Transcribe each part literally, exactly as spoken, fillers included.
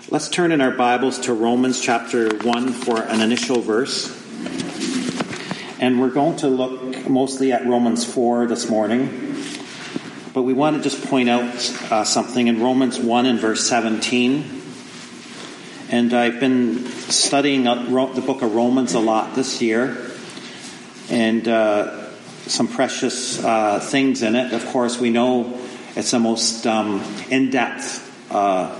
Let's turn in our Bibles to Romans chapter one for an initial verse. And we're going to look mostly at Romans four this morning. But we want to just point out uh, something in Romans one and verse seventeen. And I've been studying the book of Romans a lot this year. And uh, some precious uh, things in it. Of course, we know it's the most um, in-depth uh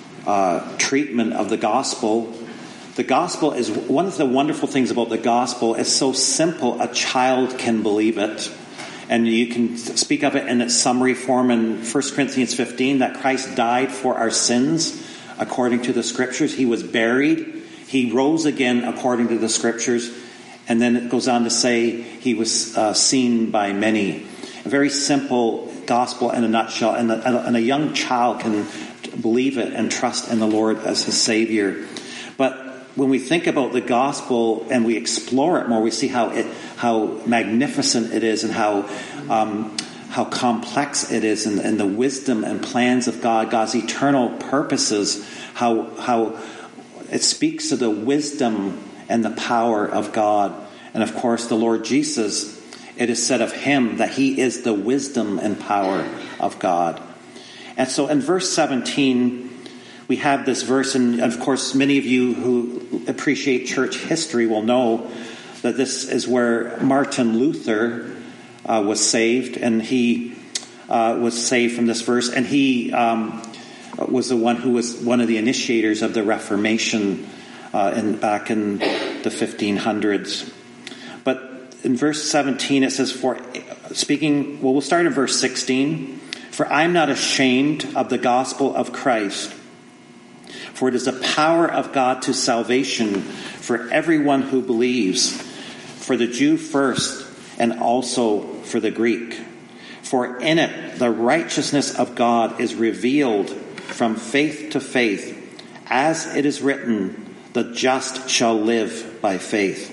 Uh, treatment of the gospel. The gospel is one of the wonderful things about the gospel. It's so simple a child can believe it, and you can speak of it in its summary form in First Corinthians fifteen, that Christ died for our sins according to the scriptures. He was buried, he rose again according to the scriptures, and then it goes on to say he was uh, seen by many. A very simple gospel in a nutshell, and a, and a young child can believe it and trust in the Lord as his Savior. But when we think about the gospel and we explore it more, we see how it, how magnificent it is, and how um, how complex it is, and, and the wisdom and plans of God, God's eternal purposes. How how it speaks to the wisdom and the power of God, and of course the Lord Jesus. It is said of him that he is the wisdom and power of God. And so in verse seventeen, we have this verse, and of course many of you who appreciate church history will know that this is where Martin Luther uh, was saved, and he uh, was saved from this verse, and he um, was the one who was one of the initiators of the Reformation uh, in, back in the fifteen hundreds. But in verse seventeen it says, "For speaking," well, we'll start in verse sixteen. "For I am not ashamed of the gospel of Christ, for it is the power of God to salvation for everyone who believes, for the Jew first, and also for the Greek. For in it the righteousness of God is revealed from faith to faith, as it is written, the just shall live by faith."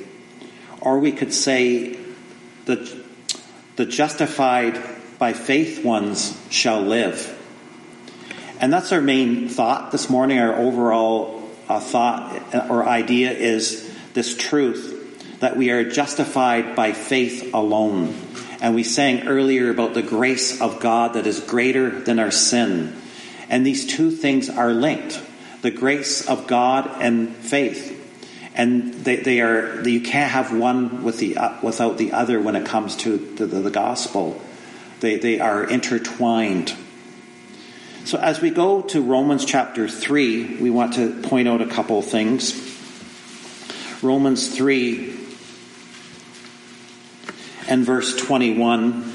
Or we could say, the, the justified by faith ones shall live. And that's our main thought this morning. Our overall uh, thought or idea is this truth that we are justified by faith alone. And we sang earlier about the grace of God that is greater than our sin. And these two things are linked, the grace of God and faith. And they, they are, you can't have one with the, uh, without the other when it comes to the, the, the gospel. They, they are intertwined. So as we go to Romans chapter three, we want to point out a couple of things. Romans three and verse twenty-one.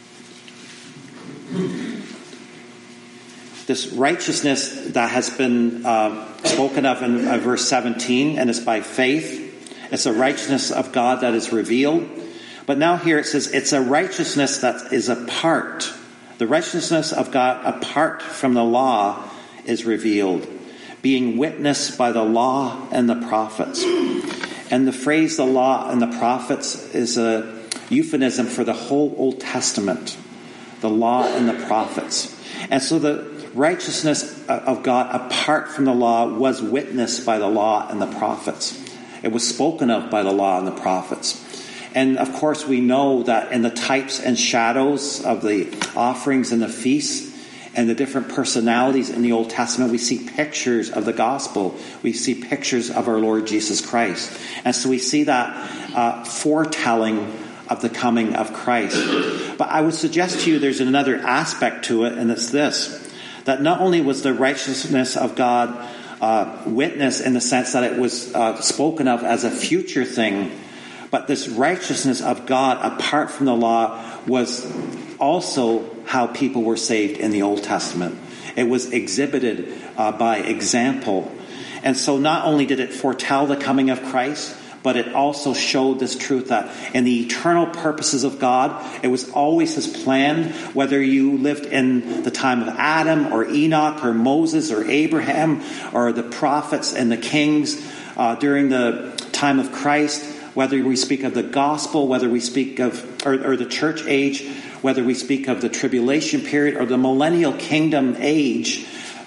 This righteousness that has been uh, spoken of in uh, verse seventeen, and it's by faith. It's a righteousness of God that is revealed. But now here it says it's a righteousness that is apart. The righteousness of God apart from the law is revealed, being witnessed by the law and the prophets. And the phrase the law and the prophets is a euphemism for the whole Old Testament, the law and the prophets. And so the righteousness of God apart from the law was witnessed by the law and the prophets. It was spoken of by the law and the prophets. And of course we know that in the types and shadows of the offerings and the feasts and the different personalities in the Old Testament, we see pictures of the gospel. We see pictures of our Lord Jesus Christ. And so we see that uh, foretelling of the coming of Christ. But I would suggest to you there's another aspect to it, and it's this, that not only was the righteousness of God uh, witnessed in the sense that it was uh, spoken of as a future thing, but this righteousness of God apart from the law was also how people were saved in the Old Testament. It was exhibited uh, by example. And so not only did it foretell the coming of Christ, but it also showed this truth that in the eternal purposes of God, it was always his plan, whether you lived in the time of Adam or Enoch or Moses or Abraham or the prophets and the kings uh, during the time of Christ, whether we speak of the gospel, whether we speak of, or, or the church age, whether we speak of the tribulation period or the millennial kingdom age,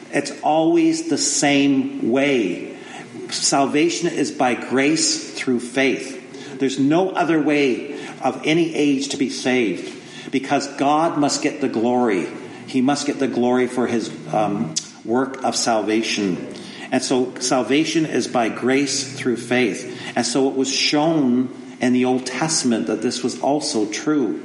It's always the same way. Salvation is by grace through faith. There's no other way of any age to be saved, because God must get the glory. He must get the glory for his um, work of salvation. And so salvation is by grace through faith. And so it was shown in the Old Testament that this was also true.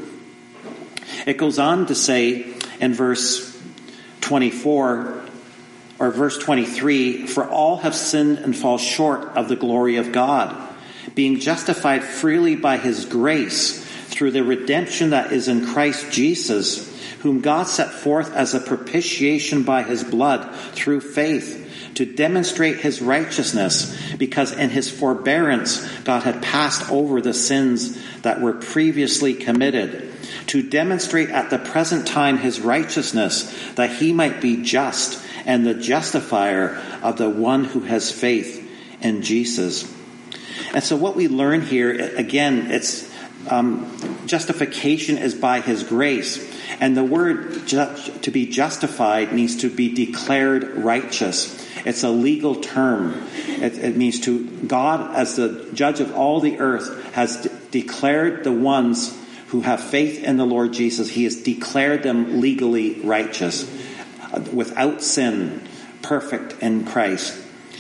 It goes on to say in verse twenty-four, or verse twenty-three, "For all have sinned and fall short of the glory of God, being justified freely by his grace through the redemption that is in Christ Jesus, whom God set forth as a propitiation by his blood through faith, to demonstrate his righteousness, because in his forbearance God had passed over the sins that were previously committed, to demonstrate at the present time his righteousness, that he might be just and the justifier of the one who has faith in Jesus." And so what we learn here, again, it's um, justification is by his grace. And the word ju- to be justified means to be declared righteous. It's a legal term. It, it means to God, as the judge of all the earth, has de- declared the ones who have faith in the Lord Jesus. He has declared them legally righteous, uh, without sin, perfect in Christ.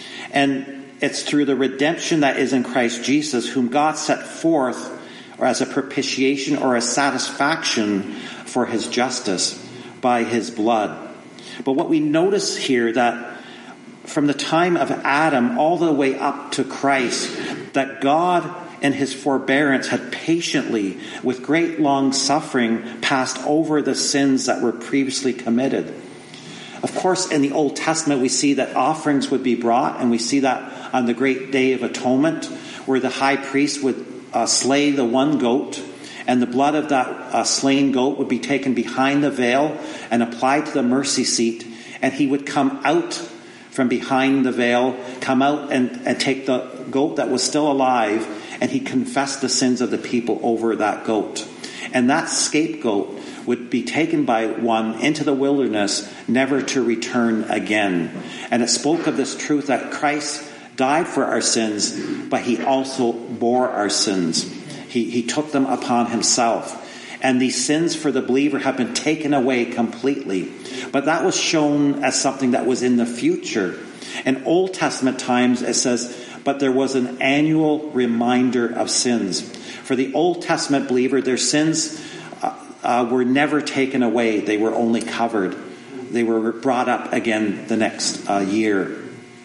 And it's through the redemption that is in Christ Jesus, whom God set forth, or as a propitiation or a satisfaction for his justice by his blood. But what we notice here, that from the time of Adam all the way up to Christ, that God in his forbearance had patiently, with great long suffering, passed over the sins that were previously committed. Of course, in the Old Testament, we see that offerings would be brought, and we see that on the great Day of Atonement, where the high priest would uh, slay the one goat, and the blood of that uh, slain goat would be taken behind the veil and applied to the mercy seat, and he would come out from behind the veil, come out and, and take the goat that was still alive, and he confessed the sins of the people over that goat. And that scapegoat would be taken by one into the wilderness, never to return again. And it spoke of this truth that Christ died for our sins, but he also bore our sins. He, he took them upon himself. And these sins for the believer have been taken away completely. But that was shown as something that was in the future. In Old Testament times, it says, but there was an annual reminder of sins. For the Old Testament believer, their sins uh, uh, were never taken away. They were only covered. They were brought up again the next uh, year.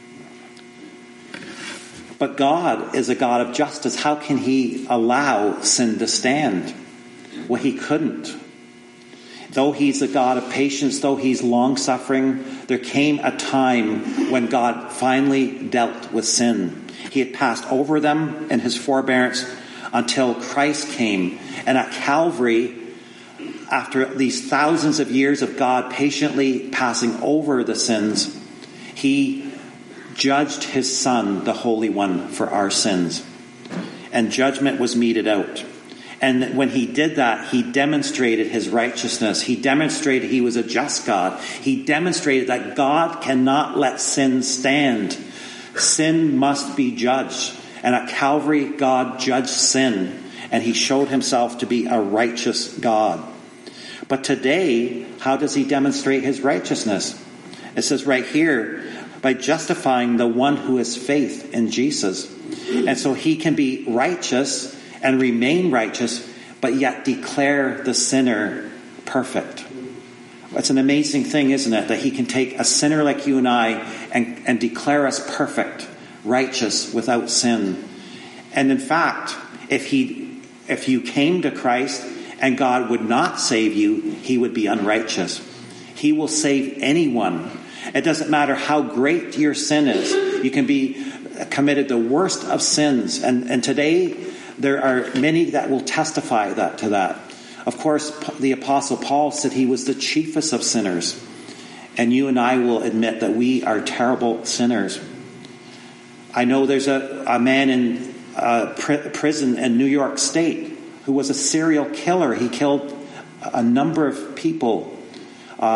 But God is a God of justice. How can he allow sin to stand? Well, he couldn't. Though he's a God of patience, though he's long-suffering, there came a time when God finally dealt with sin. He had passed over them in his forbearance until Christ came. And at Calvary, after these thousands of years of God patiently passing over the sins, he judged his Son, the Holy One, for our sins. And judgment was meted out. And when he did that, he demonstrated his righteousness. He demonstrated he was a just God. He demonstrated that God cannot let sin stand. Sin must be judged. And at Calvary, God judged sin. And he showed himself to be a righteous God. But today, how does he demonstrate his righteousness? It says right here, by justifying the one who has faith in Jesus. And so he can be righteous and remain righteous, but yet declare the sinner perfect. It's an amazing thing, isn't it? That he can take a sinner like you and I and, and declare us perfect, righteous, without sin. And in fact, if he, if you came to Christ and God would not save you, he would be unrighteous. He will save anyone. It doesn't matter how great your sin is. You can be committed the worst of sins. And, and today, there are many that will testify that to that. Of course, the Apostle Paul said he was the chiefest of sinners. And you and I will admit that we are terrible sinners. I know there's a, a man in uh, pr- prison in New York State who was a serial killer. He killed a number of people. Uh,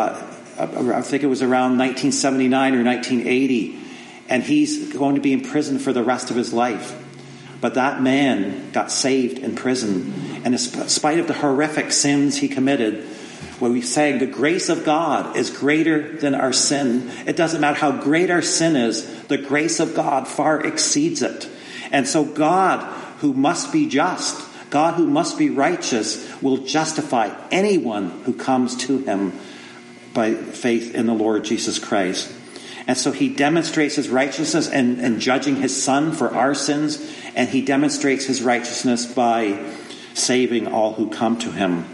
I think it was around nineteen seventy-nine or nineteen eighty, and he's going to be in prison for the rest of his life. But that man got saved in prison, and in spite of the horrific sins he committed, when we say the grace of God is greater than our sin, it doesn't matter how great our sin is, the grace of God far exceeds it. And so God, who must be just, God who must be righteous, will justify anyone who comes to him by faith in the Lord Jesus Christ. And so he demonstrates his righteousness in, in judging his son for our sins, and he demonstrates his righteousness by saving all who come to him.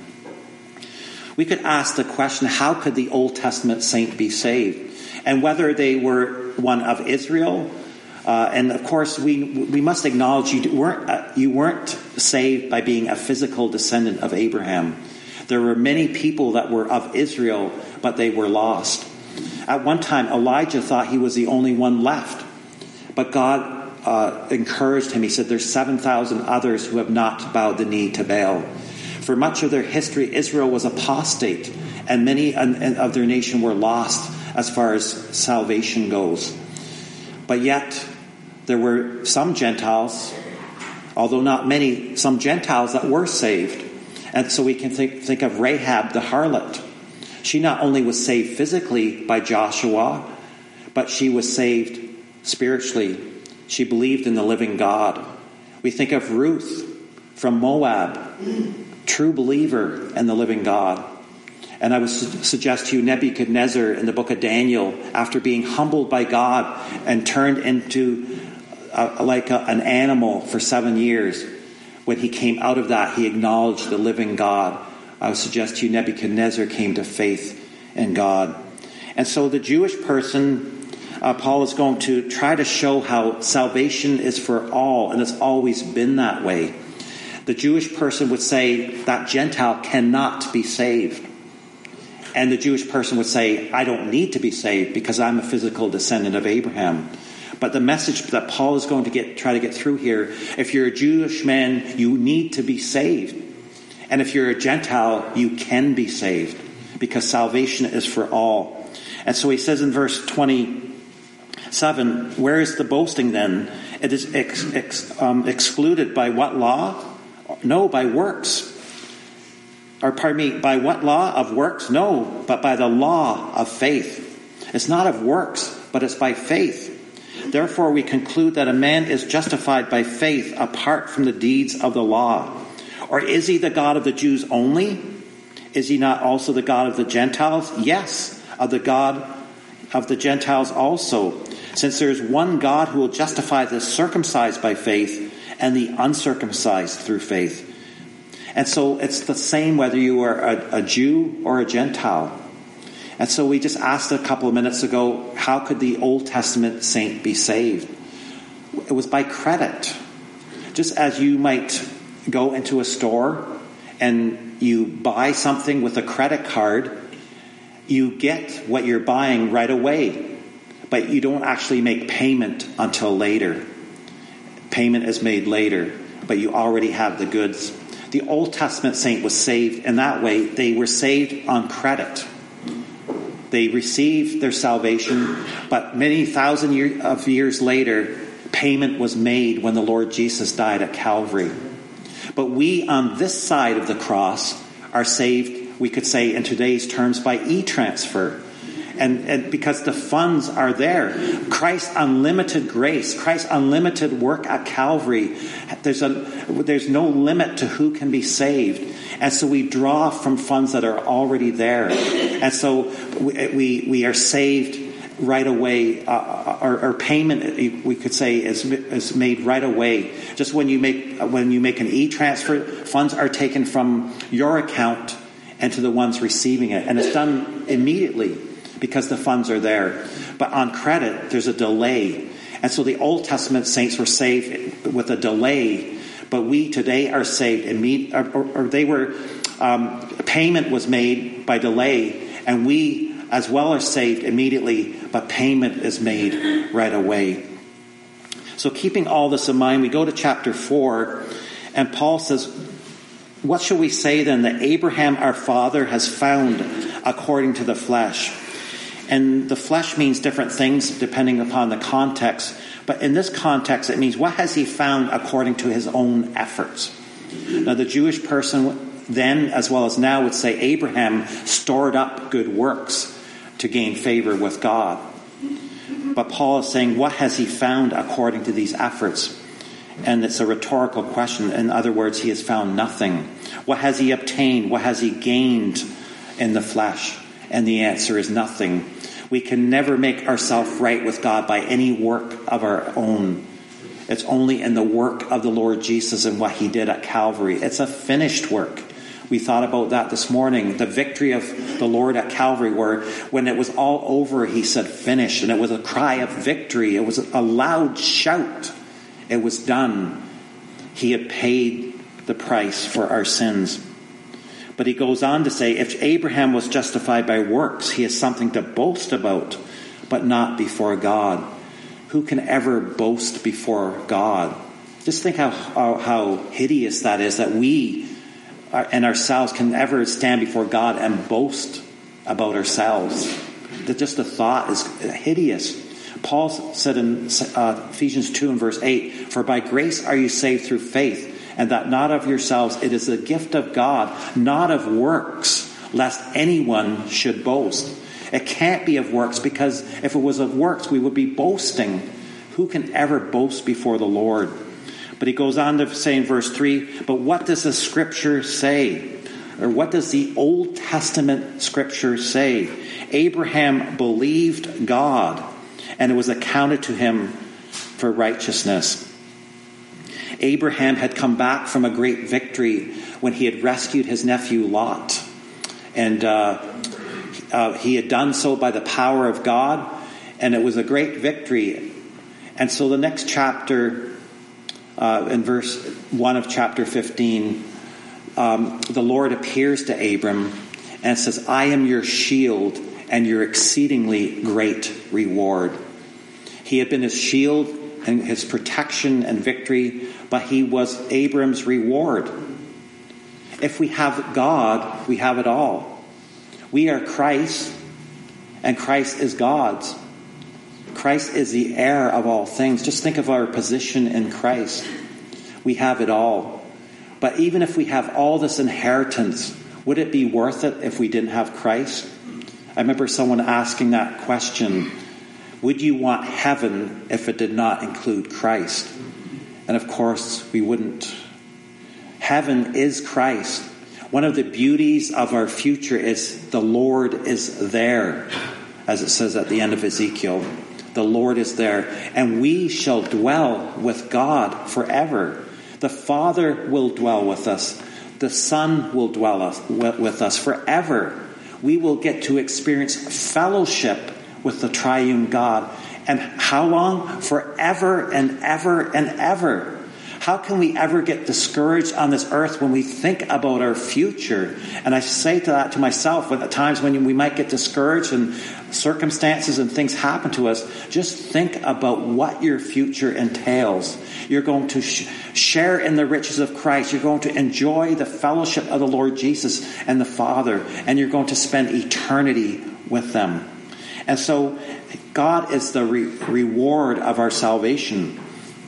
We could ask the question, how could the Old Testament saint be saved? And whether they were one of Israel, uh, and of course we we must acknowledge you weren't uh, you weren't saved by being a physical descendant of Abraham. There were many people that were of Israel, but they were lost. At one time, Elijah thought he was the only one left, but God uh, encouraged him. He said, "There's seven thousand others who have not bowed the knee to Baal." For much of their history, Israel was apostate, and many of their nation were lost as far as salvation goes. But yet, there were some Gentiles, although not many, some Gentiles that were saved. And so we can think, think of Rahab the harlot. She not only was saved physically by Joshua, but she was saved spiritually. She believed in the living God. We think of Ruth from Moab, true believer in the living God. And I would su- suggest to you Nebuchadnezzar in the book of Daniel, after being humbled by God and turned into a, like a, an animal for seven years, when he came out of that, he acknowledged the living God. I would suggest to you Nebuchadnezzar came to faith in God. And so the Jewish person, uh, Paul is going to try to show how salvation is for all, and it's always been that way. The Jewish person would say that Gentile cannot be saved. And the Jewish person would say, I don't need to be saved because I'm a physical descendant of Abraham. But the message that Paul is going to get, try to get through here, if you're a Jewish man, you need to be saved. And if you're a Gentile, you can be saved because salvation is for all. And so he says in verse twenty-seven, where is the boasting then? It is ex, ex, um, excluded by what law? No, by works. Or pardon me, by what law? Of works? No, but by the law of faith. It's not of works, but it's by faith. Therefore we conclude that a man is justified by faith apart from the deeds of the law. Or is he the God of the Jews only? Is he not also the God of the Gentiles? Yes, of the God of the Gentiles also. Since there is one God who will justify the circumcised by faith and the uncircumcised through faith. And so it's the same whether you are a, a Jew or a Gentile. And so we just asked a couple of minutes ago, how could the Old Testament saint be saved? It was by credit. Just as you might go into a store and you buy something with a credit card, you get what you're buying right away, but you don't actually make payment until later. Payment is made later, but you already have the goods. The Old Testament saint was saved in that way. They were saved on credit. They received their salvation, but many thousand year, of years later, payment was made when the Lord Jesus died at Calvary. But we on this side of the cross are saved, we could say in today's terms, by e-transfer. And, and because the funds are there. Christ's unlimited grace, Christ's unlimited work at Calvary, there's a there's no limit to who can be saved. And so we draw from funds that are already there. And so we we, we are saved right away. Uh, our, our payment, we could say, is is made right away. Just when you make when you make an e-transfer, funds are taken from your account and to the ones receiving it. And it's done immediately, because the funds are there. But on credit, there's a delay. And so the Old Testament saints were saved with a delay, but we today are saved immediately, or, or they were, um, payment was made by delay, and we as well are saved immediately, but payment is made right away. So keeping all this in mind, we go to chapter four, and Paul says, what shall we say then? That Abraham our father has found according to the flesh. And the flesh means different things depending upon the context. But in this context, it means what has he found according to his own efforts? Now, the Jewish person then, as well as now, would say Abraham stored up good works to gain favor with God. But Paul is saying, what has he found according to these efforts? And it's a rhetorical question. In other words, he has found nothing. What has he obtained? What has he gained in the flesh? And the answer is nothing. We can never make ourselves right with God by any work of our own. It's only in the work of the Lord Jesus and what he did at Calvary. It's a finished work. We thought about that this morning. The victory of the Lord at Calvary, where when it was all over, he said, finish. And it was a cry of victory. It was a loud shout. It was done. He had paid the price for our sins. But he goes on to say, if Abraham was justified by works, he has something to boast about, but not before God. Who can ever boast before God? Just think how, how, how hideous that is, that we are, and ourselves can ever stand before God and boast about ourselves. That just the thought is hideous. Paul said in uh, Ephesians two and verse eight, for by grace are you saved through faith, and that not of yourselves, it is the gift of God, not of works, lest anyone should boast. It can't be of works, because if it was of works, we would be boasting. Who can ever boast before the Lord? But he goes on to say in verse three, but what does the scripture say? Or what does the Old Testament scripture say? Abraham believed God, and it was accounted to him for righteousness. Abraham had come back from a great victory when he had rescued his nephew Lot. And uh, uh, he had done so by the power of God, and it was a great victory. And so the next chapter, uh, in verse one of chapter fifteen, um, the Lord appears to Abram and says, I am your shield and your exceedingly great reward. He had been his shield and his protection and victory, but he was Abram's reward. If we have God, we have it all. We are Christ, and Christ is God's. Christ is the heir of all things. Just think of our position in Christ. We have it all. But even if we have all this inheritance, would it be worth it if we didn't have Christ? I remember someone asking that question. Would you want heaven if it did not include Christ? And of course, we wouldn't. Heaven is Christ. One of the beauties of our future is the Lord is there, as it says at the end of Ezekiel. The Lord is there, and we shall dwell with God forever. The Father will dwell with us. The Son will dwell with us forever. We will get to experience fellowship with the triune God. And how long? Forever and ever and ever. How can we ever get discouraged on this earth when we think about our future? And I say to that to myself, at times when we might get discouraged and circumstances and things happen to us, just think about what your future entails. You're going to sh- share in the riches of Christ. You're going to enjoy the fellowship of the Lord Jesus and the Father, and you're going to spend eternity with them. And so God is the re- reward of our salvation.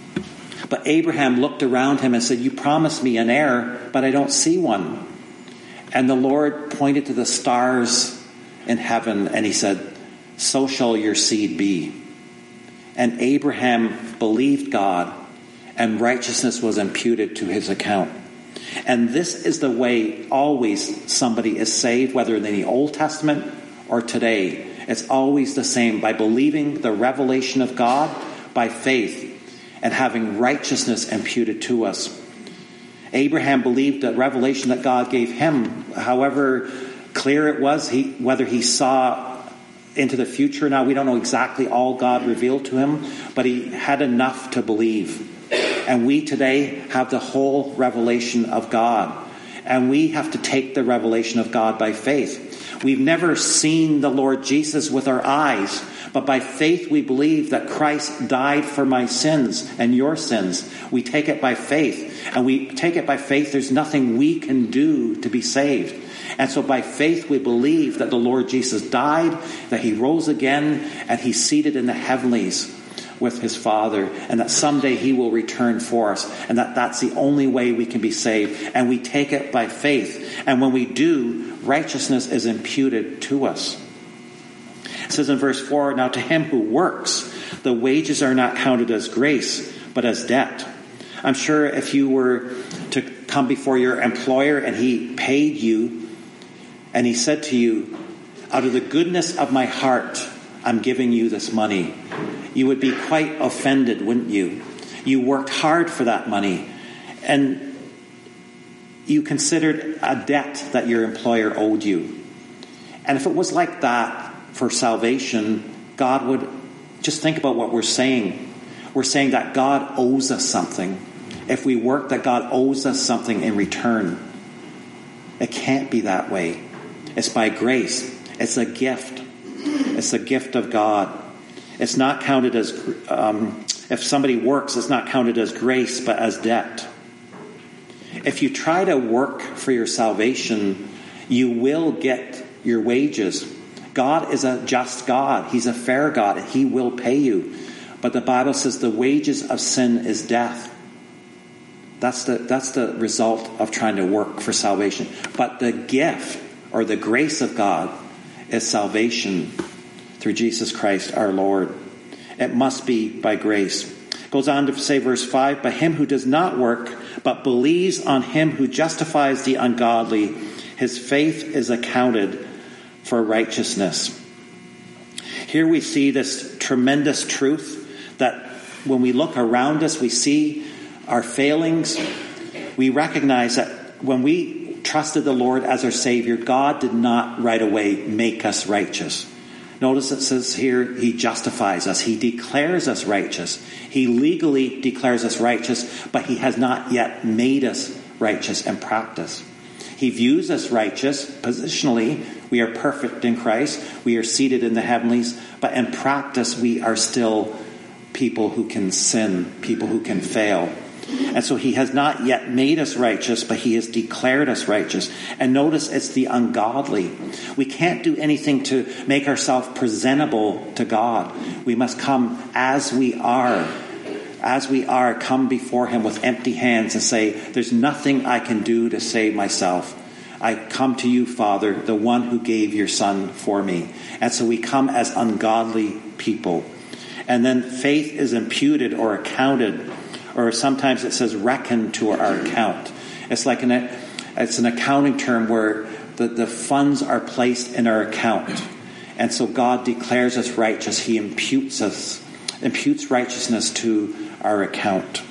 But Abraham looked around him and said, you promised me an heir, but I don't see one. And the Lord pointed to the stars in heaven, and he said, so shall your seed be. And Abraham believed God, and righteousness was imputed to his account. And this is the way always somebody is saved, whether in the Old Testament or today. It's always the same, by believing the revelation of God by faith and having righteousness imputed to us. Abraham believed the revelation that God gave him, however clear it was, he, whether he saw into the future. Now, we don't know exactly all God revealed to him, but he had enough to believe. And we today have the whole revelation of God. And we have to take the revelation of God by faith. We've never seen the Lord Jesus with our eyes, But by faith we believe that Christ died for my sins and your sins. We take it by faith. And we take it by faith. There's nothing we can do to be saved. And so by faith we believe that the Lord Jesus died, that he rose again, and he's seated in the heavenlies with his Father, and that someday he will return for us, and that that's the only way we can be saved. And we take it by faith. And when we do, righteousness is imputed to us. It says in verse four, now to him who works, the wages are not counted as grace, but as debt. I'm sure if you were to come before your employer and he paid you, and he said to you, out of the goodness of my heart, I'm giving you this money, you would be quite offended, wouldn't you? You worked hard for that money, and you considered a debt that your employer owed you. And if it was like that for salvation, God would just think about what we're saying. We're saying that God owes us something. If we work, that God owes us something in return. It can't be that way. It's by grace. It's a gift. It's a gift of God. It's not counted as, um, if somebody works, it's not counted as grace, but as debt. If you try to work for your salvation, you will get your wages. God is a just God. He's a fair God. He will pay you. But the Bible says the wages of sin is death. That's the, that's the result of trying to work for salvation. But the gift or the grace of God is salvation through Jesus Christ our Lord. It must be by grace. It goes on to say, verse five, by him who does not work, but believes on him who justifies the ungodly, his faith is accounted for righteousness. Here we see this tremendous truth that when we look around us, we see our failings. We recognize that when we trusted the Lord as our Savior, God did not right away make us righteous. Notice it says here, he justifies us. He declares us righteous. He legally declares us righteous, but he has not yet made us righteous in practice. He views us righteous positionally. We are perfect in Christ. We are seated in the heavenlies. But in practice, we are still people who can sin, people who can fail. And so he has not yet made us righteous, but he has declared us righteous. And notice it's the ungodly. We can't do anything to make ourselves presentable to God. We must come as we are. As we are, come before him with empty hands and say, there's nothing I can do to save myself. I come to you, Father, the one who gave your Son for me. And so we come as ungodly people. And then faith is imputed or accounted, or sometimes it says reckoned to our account. It's like an it's an accounting term where the, the funds are placed in our account. And so God declares us righteous. He imputes us, imputes righteousness to our account.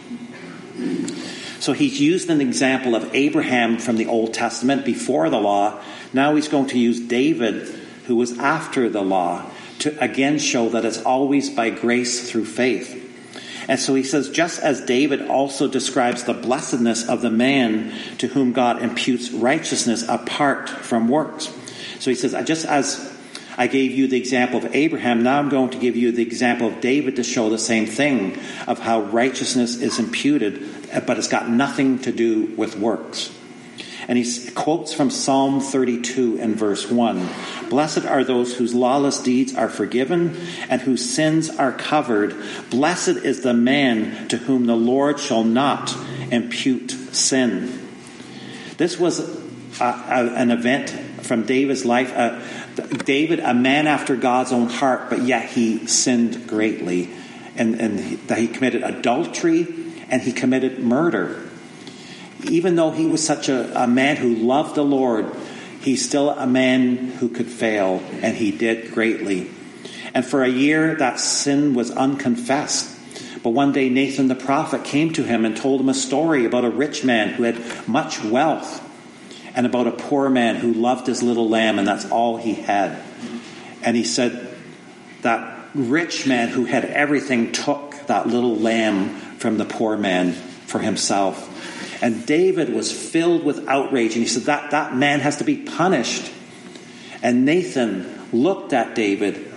So he's used an example of Abraham from the Old Testament before the law. Now he's going to use David, who was after the law, to again show that it's always by grace through faith. And so he says, just as David also describes the blessedness of the man to whom God imputes righteousness apart from works. So he says, just as I gave you the example of Abraham, now I'm going to give you the example of David to show the same thing, of how righteousness is imputed, but it's got nothing to do with works. And he quotes from Psalm thirty-two in verse one. Blessed are those whose lawless deeds are forgiven and whose sins are covered. Blessed is the man to whom the Lord shall not impute sin. This was a, a, an event from David's life. Uh, David, a man after God's own heart, but yet he sinned greatly. And, and he, that he committed adultery and he committed murder. Even though he was such a, a man who loved the Lord, he's still a man who could fail, and he did greatly. And for a year, that sin was unconfessed. But one day, Nathan the prophet came to him and told him a story about a rich man who had much wealth, and about a poor man who loved his little lamb, and that's all he had. And he said that rich man who had everything took that little lamb from the poor man for himself. And David was filled with outrage, and he said that that man has to be punished. And Nathan looked at David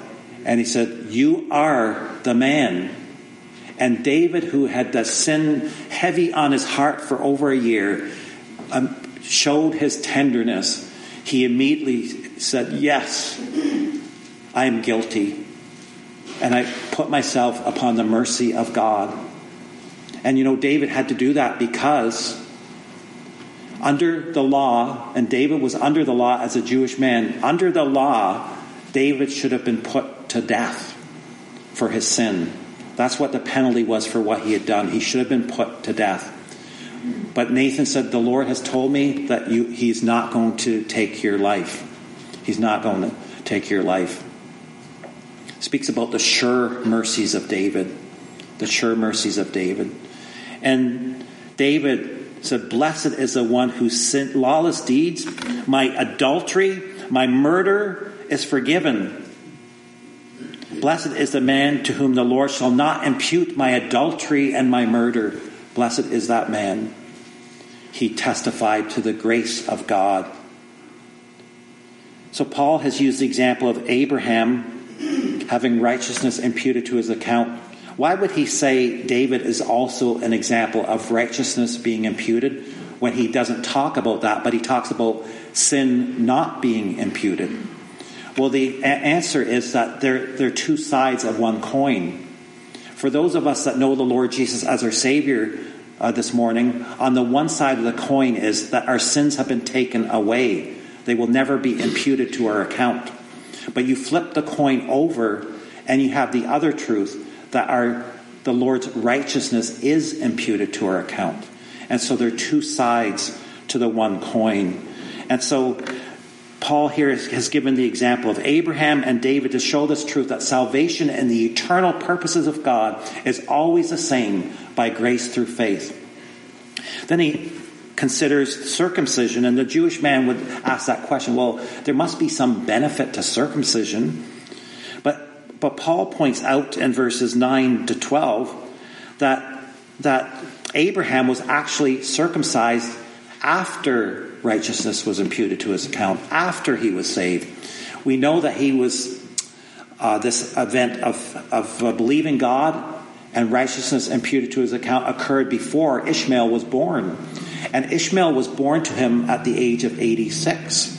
And he said, you are the man. And David, who had the sin heavy on his heart for over a year, um, showed his tenderness. He immediately said, yes, I am guilty. And I put myself upon the mercy of God. And you know, David had to do that because under the law, and David was under the law as a Jewish man, under the law, David should have been put to death for his sin. That's what the penalty was for what he had done. He should have been put to death. But Nathan said, the Lord has told me that you, he's not going to take your life. He's not going to take your life. Speaks about the sure mercies of David. The sure mercies of David. And David said, blessed is the one whose sin, lawless deeds, my adultery, my murder is forgiven. Blessed is the man to whom the Lord shall not impute my adultery and my murder. Blessed is that man. He testified to the grace of God. So Paul has used the example of Abraham having righteousness imputed to his account. Why would he say David is also an example of righteousness being imputed when he doesn't talk about that, but he talks about sin not being imputed? Well, the a- answer is that they're, they're two sides of one coin. For those of us that know the Lord Jesus as our Savior uh, this morning, on the one side of the coin is that our sins have been taken away. They will never be imputed to our account. But you flip the coin over and you have the other truth, that our the Lord's righteousness is imputed to our account. And so there are two sides to the one coin. And so Paul here has given the example of Abraham and David to show this truth, that salvation and the eternal purposes of God is always the same, by grace through faith. Then he considers circumcision, and the Jewish man would ask that question, well, there must be some benefit to circumcision. But but Paul points out in verses nine to twelve that that Abraham was actually circumcised after righteousness was imputed to his account, after he was saved. We know that he was uh, this event of, of uh, believing God and righteousness imputed to his account occurred before Ishmael was born. And Ishmael was born to him at the age of eighty-six.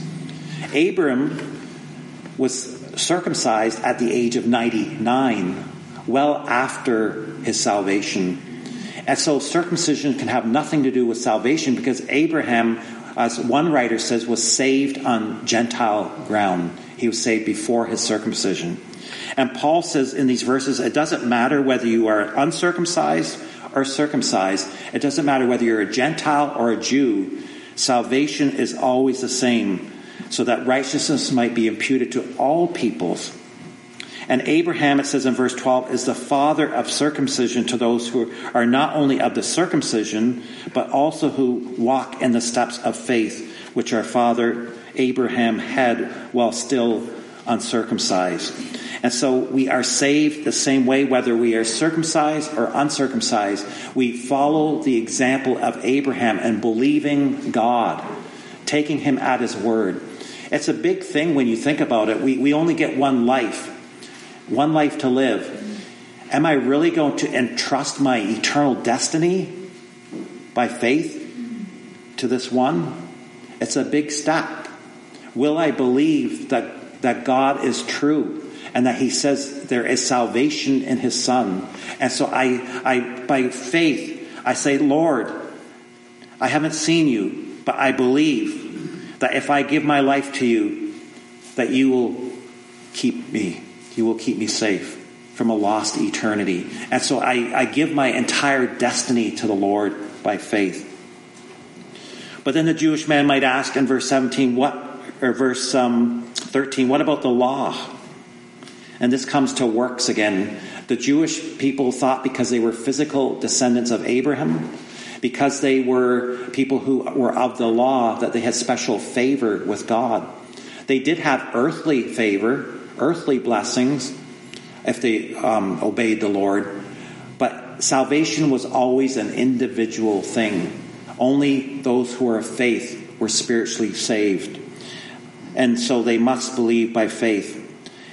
Abram was circumcised at the age of ninety-nine, well after his salvation. And so circumcision can have nothing to do with salvation, because Abraham, as one writer says, was saved on Gentile ground. He was saved before his circumcision. And Paul says in these verses, it doesn't matter whether you are uncircumcised or circumcised. It doesn't matter whether you're a Gentile or a Jew. Salvation is always the same, so that righteousness might be imputed to all peoples. And Abraham, it says in verse twelve, is the father of circumcision to those who are not only of the circumcision, but also who walk in the steps of faith, which our father Abraham had while still uncircumcised. And so we are saved the same way, whether we are circumcised or uncircumcised. We follow the example of Abraham and believing God, taking him at his word. It's a big thing when you think about it. We, we only get one life. One life to live. Am I really going to entrust my eternal destiny by faith to this one? It's a big step. Will I believe that, that God is true and that he says there is salvation in his Son? And so I, I, by faith, I say, Lord, I haven't seen you, but I believe that if I give my life to you, that you will keep me. You will keep me safe from a lost eternity. And so I, I give my entire destiny to the Lord by faith. But then the Jewish man might ask in verse seventeen, what, or verse um, thirteen, what about the law? And this comes to works again. The Jewish people thought because they were physical descendants of Abraham, because they were people who were of the law, that they had special favor with God. They did have earthly favor, earthly blessings, if they um, obeyed the Lord. But salvation was always an individual thing. Only those who are of faith were spiritually saved. And so they must believe by faith.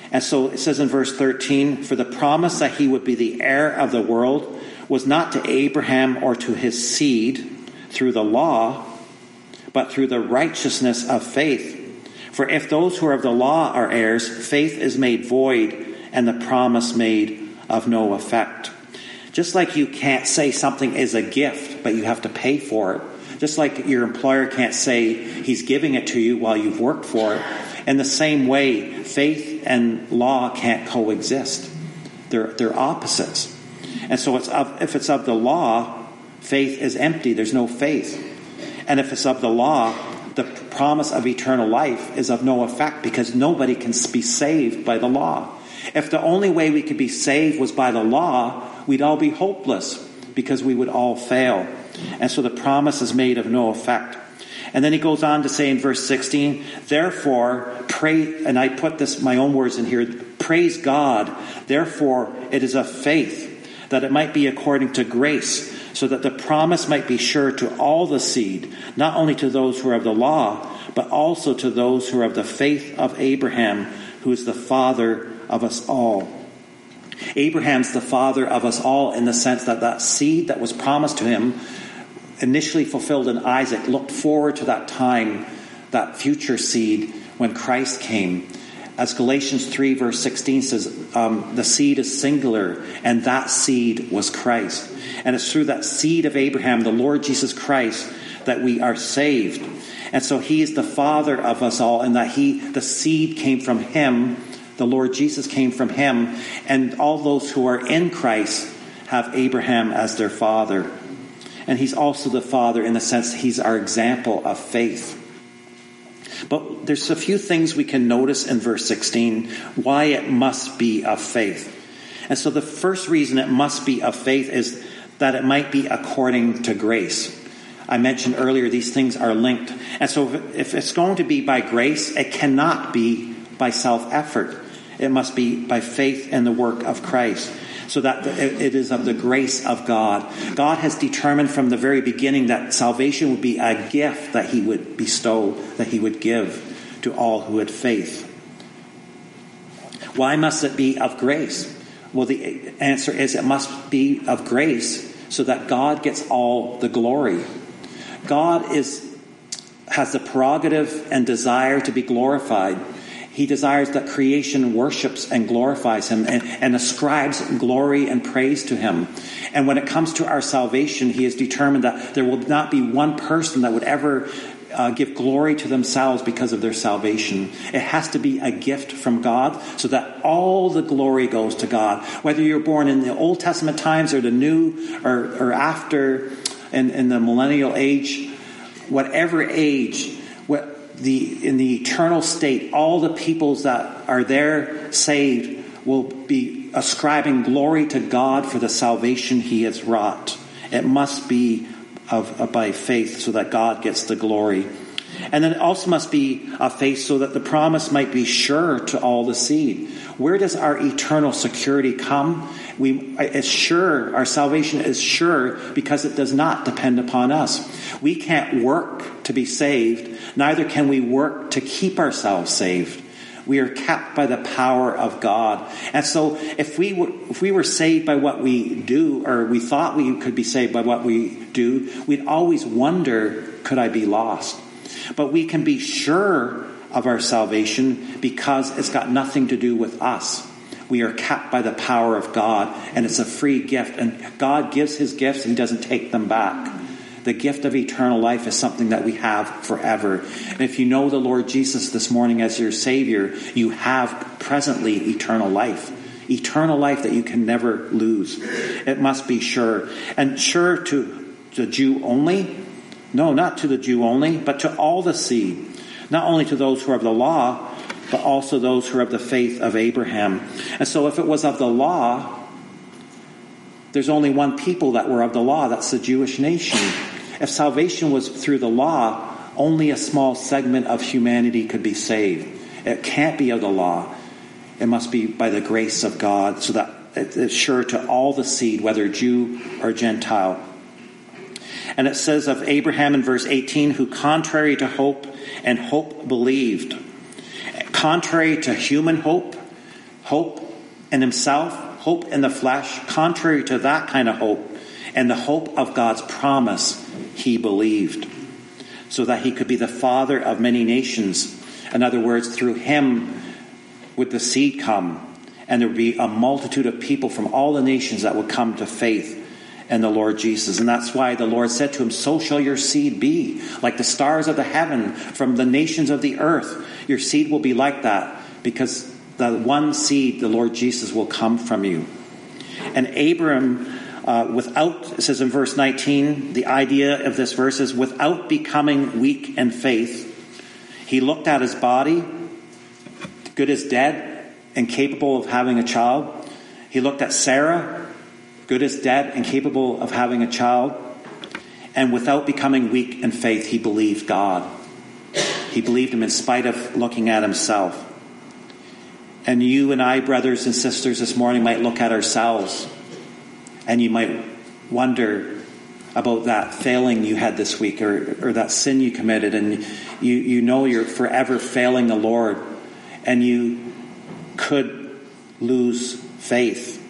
And so it says in verse thirteen, for the promise that he would be the heir of the world was not to Abraham or to his seed through the law, but through the righteousness of faith. For if those who are of the law are heirs, faith is made void and the promise made of no effect. Just like you can't say something is a gift, but you have to pay for it. Just like your employer can't say he's giving it to you while you've worked for it. In the same way, faith and law can't coexist. They're, they're opposites. And so it's of, if it's of the law, faith is empty. There's no faith. And if it's of the law, the promise of eternal life is of no effect because nobody can be saved by the law. If the only way we could be saved was by the law, we'd all be hopeless because we would all fail. And so the promise is made of no effect. And then he goes on to say in verse sixteen, therefore, pray, and I put this, my own words in here, praise God, therefore it is of faith, that it might be according to grace, so that the promise might be sure to all the seed, not only to those who are of the law, but also to those who are of the faith of Abraham, who is the father of us all. Abraham's the father of us all in the sense that that seed that was promised to him, initially fulfilled in Isaac, looked forward to that time, that future seed when Christ came. As Galatians three verse sixteen says, um, the seed is singular, and that seed was Christ. And it's through that seed of Abraham, the Lord Jesus Christ, that we are saved. And so he is the father of us all, and that he, the seed came from him, the Lord Jesus came from him, and all those who are in Christ have Abraham as their father. And he's also the father in the sense he's our example of faith. But there's a few things we can notice in verse sixteen, why it must be of faith. And so the first reason it must be of faith is that it might be according to grace. I mentioned earlier these things are linked. And so if it's going to be by grace, it cannot be by self-effort. It must be by faith in the work of Christ, so that it is of the grace of God. God has determined from the very beginning that salvation would be a gift that he would bestow, that he would give to all who had faith. Why must it be of grace? Well, the answer is it must be of grace so that God gets all the glory. God is has the prerogative and desire to be glorified. He desires that creation worships and glorifies him and, and ascribes glory and praise to him. And when it comes to our salvation, he has determined that there will not be one person that would ever uh, give glory to themselves because of their salvation. It has to be a gift from God so that all the glory goes to God. Whether you're born in the Old Testament times or the New or, or after in, in the millennial age, whatever age, what, The, in the eternal state, all the peoples that are there saved will be ascribing glory to God for the salvation he has wrought. It must be of, of by faith so that God gets the glory. And then it also must be of faith so that the promise might be sure to all the seed. Where does our eternal security come? We, it's sure, our salvation is sure because it does not depend upon us. We can't work to be saved, neither can we work to keep ourselves saved. We are kept by the power of God. And so if we were, if we were saved by what we do, or we thought we could be saved by what we do, we'd always wonder, could I be lost? But we can be sure of our salvation because it's got nothing to do with us. We are kept by the power of God, and it's a free gift. And God gives his gifts, and he doesn't take them back. The gift of eternal life is something that we have forever. And if you know the Lord Jesus this morning as your Savior, you have presently eternal life. Eternal life that you can never lose. It must be sure. And sure to the Jew only? No, not to the Jew only, but to all the seed. Not only to those who are of the law, but also those who are of the faith of Abraham. And so if it was of the law, there's only one people that were of the law. That's the Jewish nation. If salvation was through the law, only a small segment of humanity could be saved. It can't be of the law. It must be by the grace of God, so that it's sure to all the seed, whether Jew or Gentile. And it says of Abraham in verse eighteen, who contrary to hope and hope believed. Contrary to human hope, hope in himself, hope in the flesh, contrary to that kind of hope, and the hope of God's promise, he believed, so that he could be the father of many nations. In other words, through him would the seed come, and there would be a multitude of people from all the nations that would come to faith in the Lord Jesus. And that's why the Lord said to him, so shall your seed be, like the stars of the heaven from the nations of the earth. Your seed will be like that, because the one seed, the Lord Jesus, will come from you. And Abram, uh, without, it says in verse nineteen, the idea of this verse is without becoming weak in faith, he looked at his body, good as dead, and capable of having a child. He looked at Sarah, good as dead and capable of having a child. And without becoming weak in faith, he believed God. He believed him in spite of looking at himself. And you and I, brothers and sisters, this morning might look at ourselves, and you might wonder about that failing you had this week, or, or that sin you committed, and you, you know you're forever failing the Lord, and you could lose faith.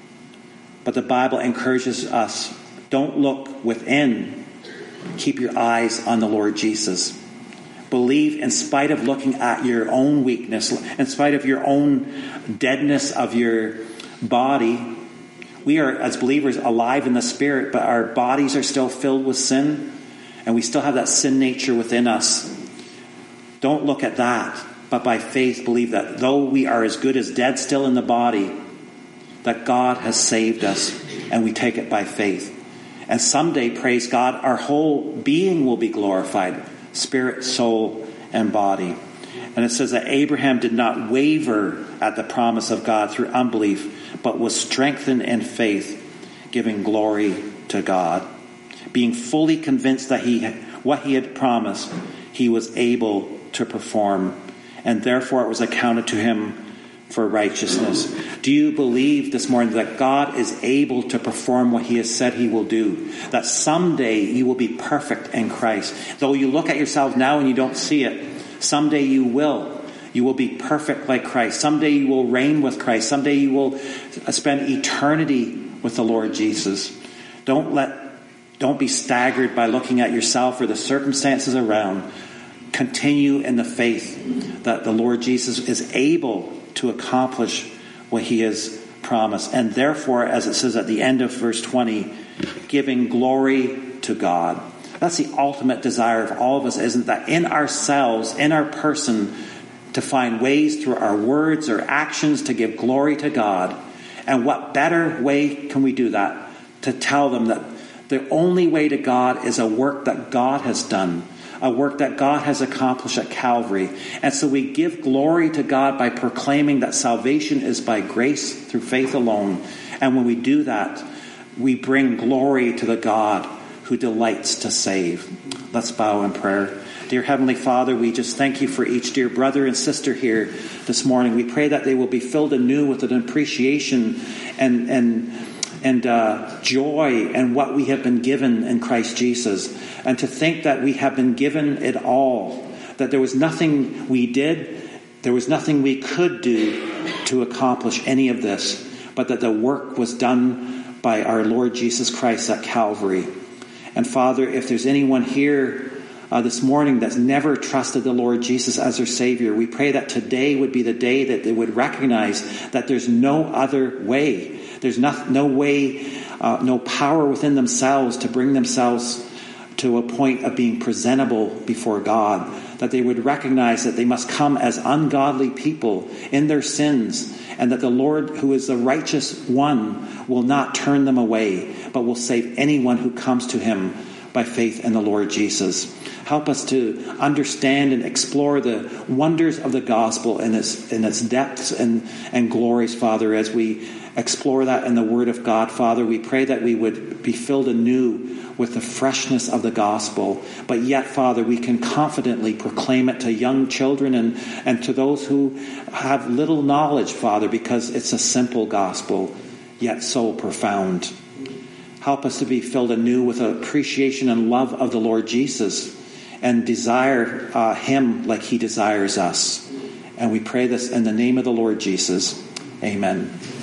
But the Bible encourages us, don't look within, keep your eyes on the Lord Jesus. Believe in spite of looking at your own weakness, in spite of your own deadness of your body. We are, as believers, alive in the Spirit, but our bodies are still filled with sin, and we still have that sin nature within us. Don't look at that, but by faith believe that though we are as good as dead still in the body, that God has saved us, and we take it by faith. And someday, praise God, our whole being will be glorified. Spirit, soul, and body. And it says that Abraham did not waver at the promise of God through unbelief, but was strengthened in faith, giving glory to God. Being fully convinced that he what he had promised, he was able to perform. And therefore it was accounted to him for righteousness. Do you believe this morning that God is able to perform what he has said he will do? That someday you will be perfect in Christ. Though you look at yourself now and you don't see it, someday you will. You will be perfect like Christ. Someday you will reign with Christ. Someday you will spend eternity with the Lord Jesus. Don't let, don't be staggered by looking at yourself or the circumstances around. Continue in the faith that the Lord Jesus is able to accomplish what he has promised. And therefore, as it says at the end of verse twenty, giving glory to God. That's the ultimate desire of all of us, isn't it? That in ourselves, in our person, to find ways through our words or actions to give glory to God. And what better way can we do that? To tell them that the only way to God is a work that God has done. A work that God has accomplished at Calvary. And so we give glory to God by proclaiming that salvation is by grace through faith alone. And when we do that, we bring glory to the God who delights to save. Let's bow in prayer. Dear Heavenly Father, we just thank you for each dear brother and sister here this morning. We pray that they will be filled anew with an appreciation and and and uh, joy and what we have been given in Christ Jesus. And to think that we have been given it all. That there was nothing we did, there was nothing we could do to accomplish any of this. But that the work was done by our Lord Jesus Christ at Calvary. And Father, if there's anyone here uh, this morning that's never trusted the Lord Jesus as their Savior, we pray that today would be the day that they would recognize that there's no other way. There's no, no way, uh, no power within themselves to bring themselves to a point of being presentable before God. That they would recognize that they must come as ungodly people in their sins, and that the Lord, who is the righteous one, will not turn them away, but will save anyone who comes to him by faith in the Lord Jesus. Help us to understand and explore the wonders of the gospel in its in its depths and, and glories, Father, as we explore that in the Word of God. Father, we pray that we would be filled anew with the freshness of the gospel. But yet, Father, we can confidently proclaim it to young children and, and to those who have little knowledge, Father, because it's a simple gospel, yet so profound. Help us to be filled anew with appreciation and love of the Lord Jesus and desire uh, him like he desires us. And we pray this in the name of the Lord Jesus. Amen.